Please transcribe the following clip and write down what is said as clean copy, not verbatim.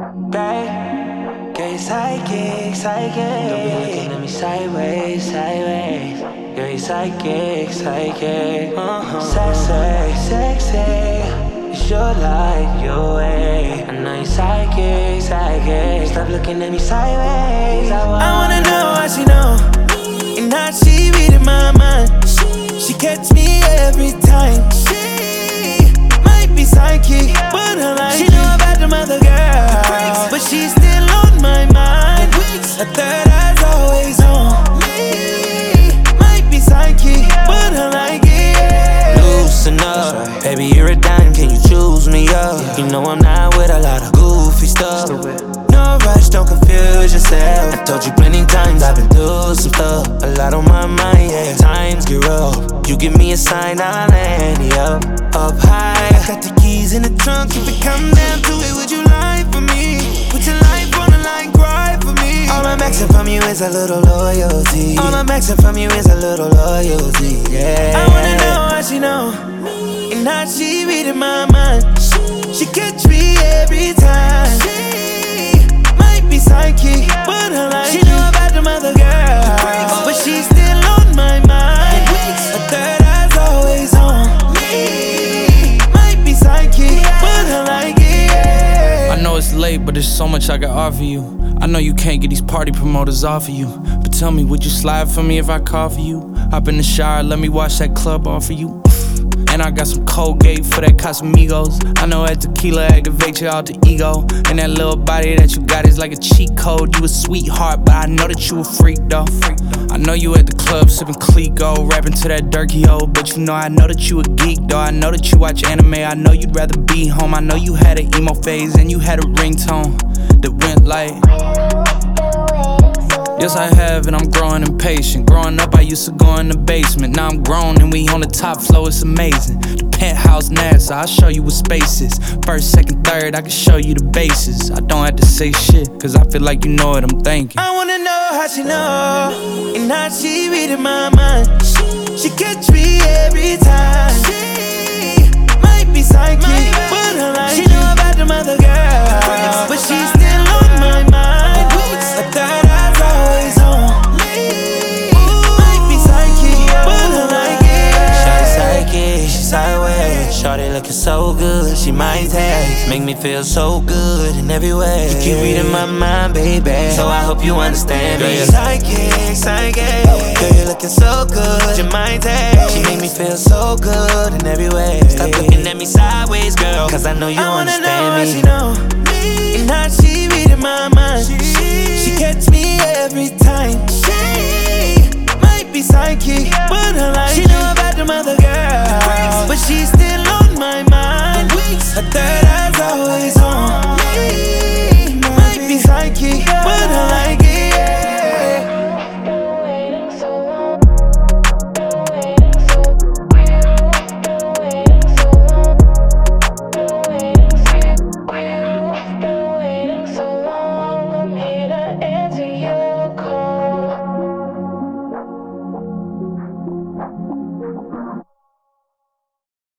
Babe, girl, you psychic, psychic. Don't be looking at me sideways, sideways. Girl, you psychic, psychic. Sexy, sexy. You sure like your way. I know you psychic, psychic. Stop looking at me sideways. I wanna know how she know, and how she reading my mind. She catch me every time. She might be psychic, but I like she know about them other girls, but she's still on my mind. Her third eye's always on me. Might be psychic, but I like it, yeah. Loosen up, right. Baby, you're a dime, can you choose me up? Yeah. You know I'm not with a lot of goofy stuff. No rush, don't confuse yourself. I told you plenty times I've been through some stuff. A lot on my mind, yeah. Times get rough. You give me a sign, I'll land you up high. I got the keys in the trunk. If it come down to it, would you lie for me? Put your life on the line, cry for me. All I'm asking from you is a little loyalty. All I'm asking from you is a little loyalty, yeah. I wanna know how she know, and how she reading my mind. She catch me every time. She might be psychic, but I like she know about them other girls, but she's still on my mind. Her third eye's always on me. Might be psychic, but I like it, yeah. I know it's late, but there's so much I can offer you. I know you can't get these party promoters off of you, but tell me, would you slide for me if I call for you? Hop in the shower, let me wash that club off of you. And I got some Colgate for that Casamigos. I know that tequila activates your alter ego. And that little body that you got is like a cheat code. You a sweetheart, but I know that you a freak though. I know you at the club sipping Clico, rapping to that Durkee-O. But you know I know that you a geek though. I know that you watch anime. I know you'd rather be home. I know you had an emo phase and you had a ringtone that went like, yes, I have, and I'm growing impatient. Growing up, I used to go in the basement. Now I'm grown, and we on the top floor, it's amazing. The penthouse NASA, I'll show you what space is. First, second, third, I can show you the bases. I don't have to say shit, cause I feel like you know what I'm thinking. I wanna know how she know, and how she reading my mind. She catch me every time. She might be psychic, but I like she know about them other girls, but she's still on my mind. Her third eye's always on me. Might be psychic, but I like it. Shawty psychic, she sideways. Shawty looking so good, she might taste. Make me feel so good in every way. You keep reading my mind, baby, so I hope you understand me. Girl, you're psychic, psychic. Girl, you're looking so good, your mind taste. She make me feel so good in every way. Stop looking at me sideways, girl, cause I know you understand me. I wanna know how she know,